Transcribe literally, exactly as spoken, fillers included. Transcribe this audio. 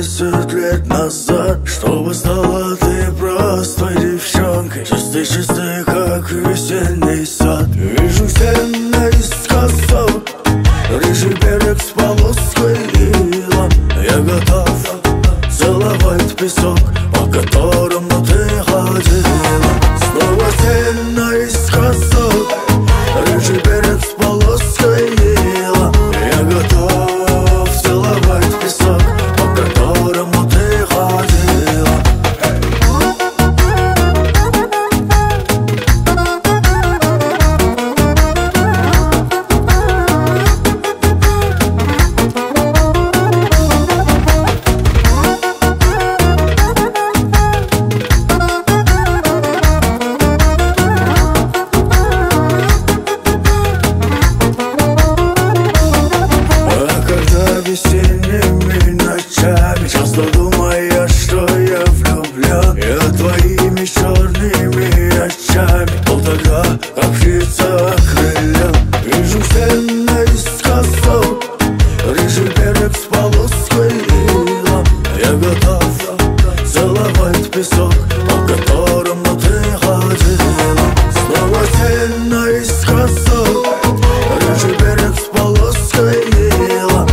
десять лет назад, чтобы стала ты простой девчонкой, чистый-чистый, как весенний сад. Вижу все наискосок, рыжий берег с полоской ила. Я готов целовать песок, по которому ты ходила. Снова все наискосок, рыжий берег с полоской ила. Я готов целовать песок, по которому ты ходила. Весенними ночами часто думая, что я влюблен. Я твоими черными очами был тогда, как птица окрылен. Вижу все наискосок, рыжий берег с полоской ила. Я готов целовать песок, по которому ты ходила. Снова все наискосок, рыжий берег с полоской ила.